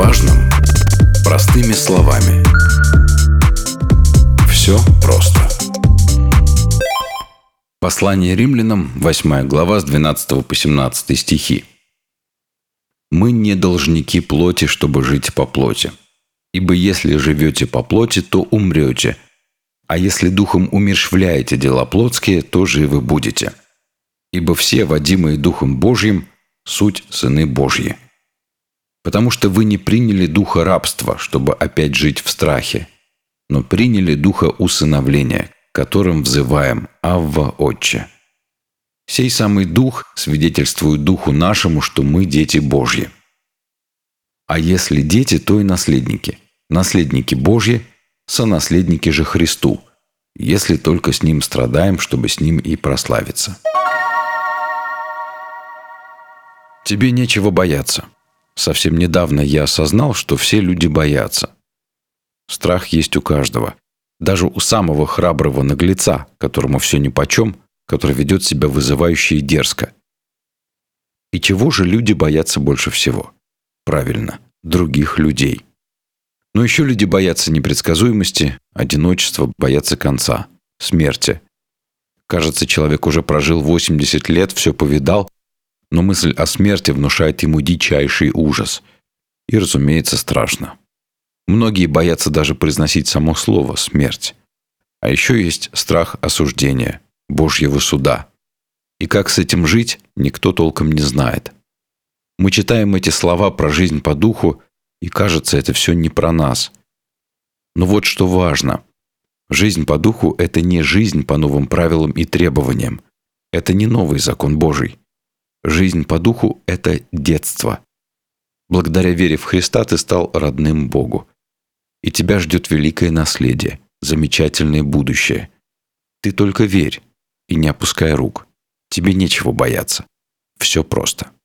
важном простыми словами. Все просто. Послание римлянам, 8 глава, с 12 по 17 стихи. «Мы не должники плоти, чтобы жить по плоти. Ибо если живете по плоти, то умрете, а если духом умерщвляете дела плотские, то живы будете. Ибо все, водимые Духом Божьим, суть сыны Божьи. Потому что вы не приняли духа рабства, чтобы опять жить в страхе, но приняли духа усыновления, которым взываем «Авва, Отче». Сей самый Дух свидетельствует Духу нашему, что мы дети Божьи. А если дети, то и наследники. Наследники Божьи, сонаследники же Христу, если только с Ним страдаем, чтобы с Ним и прославиться». Тебе нечего бояться. Совсем недавно я осознал, что все люди боятся. Страх есть у каждого. Даже у самого храброго наглеца, которому все нипочем, который ведет себя вызывающе и дерзко. И чего же люди боятся больше всего? Правильно, других людей. Но еще люди боятся непредсказуемости, одиночества, боятся конца, смерти. Кажется, человек уже прожил 80 лет, все повидал, но мысль о смерти внушает ему дичайший ужас. И, разумеется, страшно. Многие боятся даже произносить само слово «смерть». А еще есть страх осуждения, Божьего суда. И как с этим жить, никто толком не знает. Мы читаем эти слова про жизнь по духу, и кажется, это все не про нас. Но вот что важно. Жизнь по духу – это не жизнь по новым правилам и требованиям. Это не новый закон Божий. Жизнь по духу – это детство. Благодаря вере в Христа ты стал родным Богу. И тебя ждет великое наследие, замечательное будущее. Ты только верь и не опускай рук. Тебе нечего бояться. Все просто.